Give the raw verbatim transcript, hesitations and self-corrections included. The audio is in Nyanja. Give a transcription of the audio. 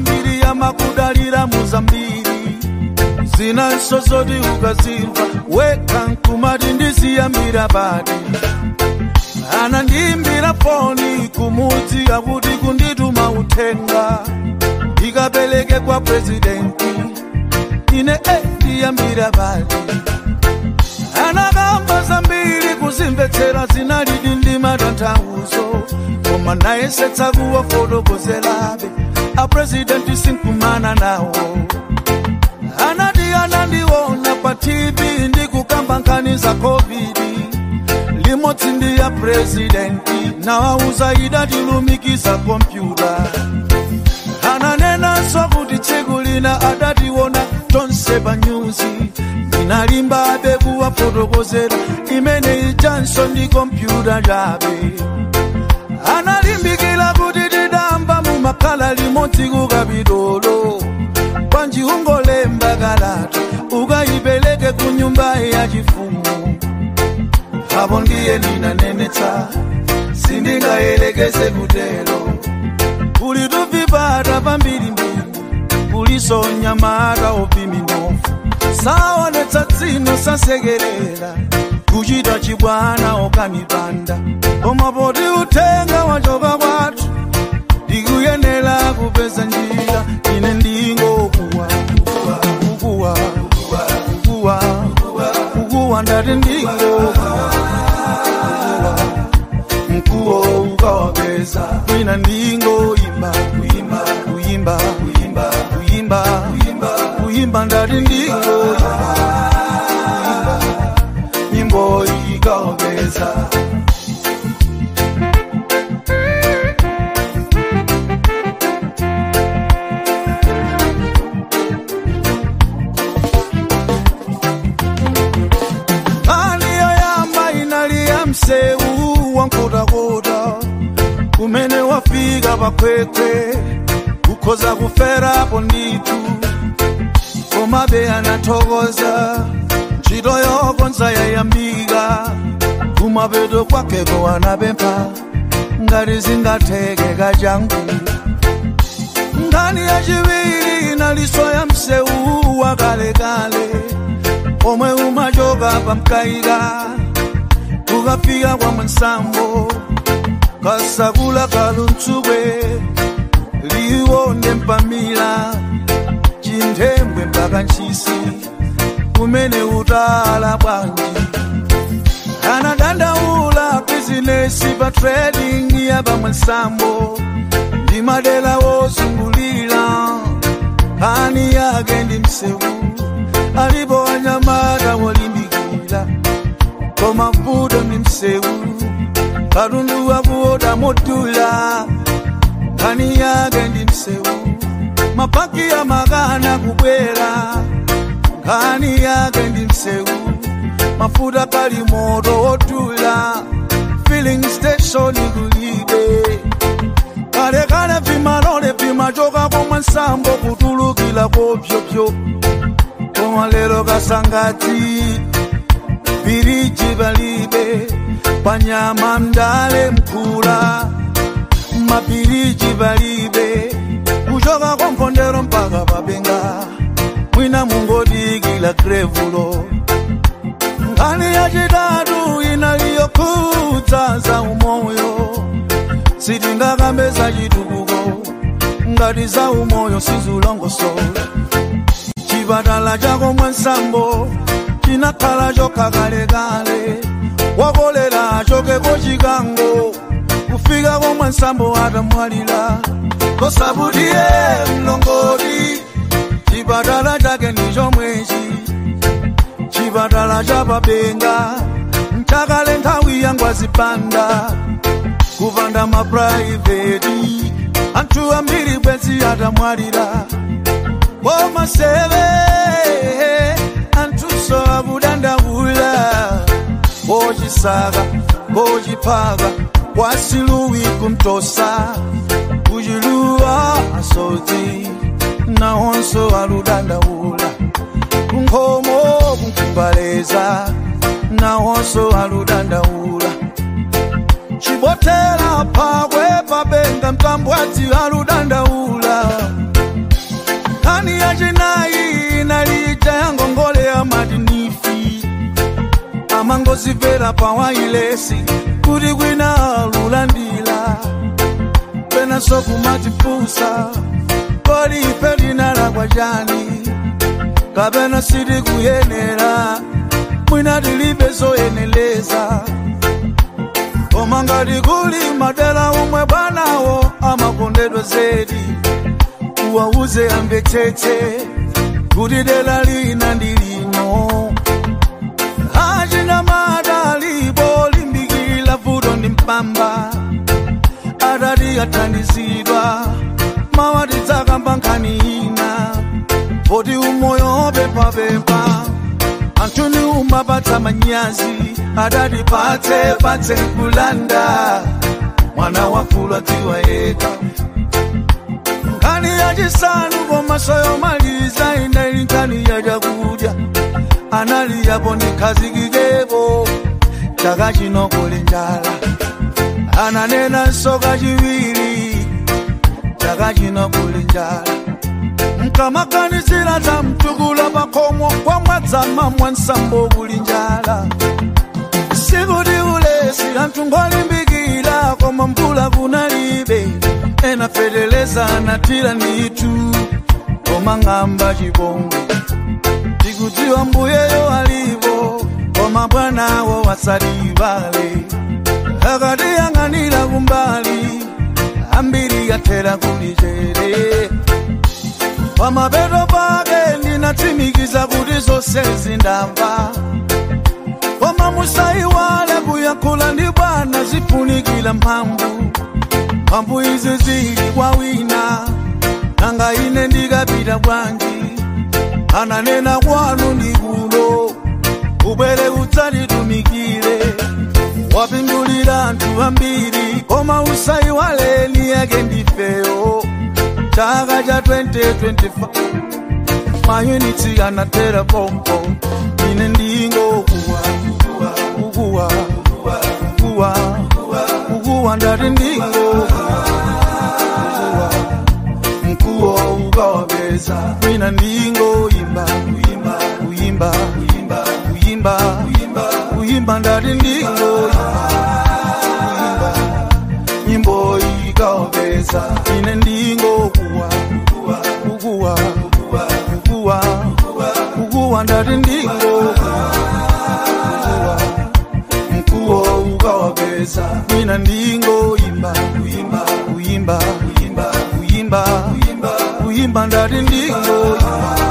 mbiri ya makudalira muzambiri zina sosoti ukazimva weka nkumati ndiziyambira pati anandimbira foni kumudzi akuti kundituma uthenga ikapeleke kwa presidenti ine eh ndiyambira pati anakamba zambiri kuzimvetsera zinalidi ndi matanthauzo koma naye setsa kuwafotokozerabe a presidenti sinkumana nawo anati anandiona pa T V ndikukamba nkhani za covid limodzi ndi ya presidenti nawauza idatilumikiza kompyuta ananenanso kuti tsiku lina adationa tonse pa nyuzi ndinalimba abe kuwafotokozera imene ichanso ndi kompyuta chabe analimbikira kuti tidamba mumakhala limodzi kukapitolo panji ungolemba kalata ukayipeleke ku nyumba ya chifumu hapo ndiye ninanenetsa sindingayelekeze kutelo kuli tuvipata pambirimbiri kuliso nyamata opiminofu saonetsa dzino sasekerera kuchita chibwana okanipanda koma poti uthenga wachoka kwathu ndikuyenera kupeza njira ine ndingokuwa kukuwa kukuwa kukuwa ndati ndingokuwa mkuwo ukawapeza ina ndingoyimba kuyimba kuyimba kuyimba kuyimba kuyimba kuyimba ndati ndingoyimba nyimbo ikawapeza msewu wankotakota kumene wafika pakwekwe kukhoza kuferapo nditu komabe anathokoza ntchito yokonza yayambika kumapeto kwakeko anapempha ngati zingatheke kachangu nkhani yachiwiri inaliso ya msewu wakalekale omwe umachoka pamkaika ukafika kwa Mwansambo kasakula kaluntsukwe liwonde mpamila chindembwe mpaka nchisi kumene utala bwanji anadandaula bizinesi pa trading ya pa Mwansambo ndi madela wozungulira kani yake ndi msewu alipo wanyamata wolimbikira koma mvuto ndi msewu katundu wakuoda modula kani yake ndi msewu mapaki ya makana kubwera kani yake ndi msewu mafuta kali moto odula filling station kulibe kale kale vimalole vimachoka kwa Mwansambo kutulukila kopyopyo koma lero kasangati biriji balibe panyama mdale mkula mabiriji balibe kuchoka kwa Mphondero mpaka pabenga mwina mungodigila krevulo nkhani yachitatu inaliyokhudza za umoyo sitingakambeza chitukuko ngati za umoyo sizulongosola chipatala chako Mwansambo chinakhala chokha kalekale wakolera chokeko chikango kufika kwa Mwansambo atamwalira kosabutiye mlongoti chipatala chake ndi chomwechi chipatala cha pabenga mchakale nthawi yangwazipanda kupanda maprivate anthu ambiri bwenzi atamwalira koma seve anthu so abudandaula bochisaka bociphaka kwasiluwi kumtosa kujiluwa asodzi nahonso aludandaula kunkhomo kunkumbaleza nahonso aludandaula chibotela phakwe pabenga mtambwadzi aludandaula ngozivera pawailesi kuti kwina lulandila pena sokumatipusa kodi ife tinalakwa chani kapena siti kuyenera mwina tilibe zoyeneleza koma ngati kuli madera omwe bwanawo amakondedwa zedi uwauze amvetsetse kuti dera lina ndilino achina madalipo limbikila vuto ndi mpamba atati athandizidwa mawati dzakamba nkhani ina poti umoyo pepapepa antuni umapatsa manyazi atati patse patse kulanda mwana wakula tiwa yeka nkhani yachisanu komasoyo maliza inali nkhani ya chakudya anali yapo ndikhazikikepo chaka chino kuli njala ananena nsoka chiwiri chaka chino kuli njala mkamakanizira za mtukula pakomo kwa mwadzama mwansambo kuli njala sikuti ulesi anthu ngolimbikira koma mvula kunalibe ena feteleza anatira nditu koma ng'amba chibongo tikutiwa mbuyeyo alipo koma bwanawo wasalivale akati yang'anira kumbali ambiri yathera kulichere pamapeto pake ndinatsimikiza kuti zonse zindamva koma musaiwale kuyankhula ndi bwana zifunikira mphamvu mphamvu izi zili kwa wina nanga ine ndikapita bwanji ananena kwanu ndi kuno ubwere udzatitumikire wapindulira anthu ambiri koma usaiwale ni yake ndifeyo chaka cha twenty twenty-five mayunitsi anatera pompo ine ndingo kuwa kuwa kuwa kuwa ndati ndingo kuwa mkuwa ukawabeza mina ndingo imba kuimba kuimba kuimba kuimba kuimba ndati ndingo imba nyimbo ikawabeza ine ndingo kuwa kuwa kuwa kuwa ndati ndingo mkuwa ukawabeza mina ndingo imba kuimba kuimba kuimba kuimba ndati ndingo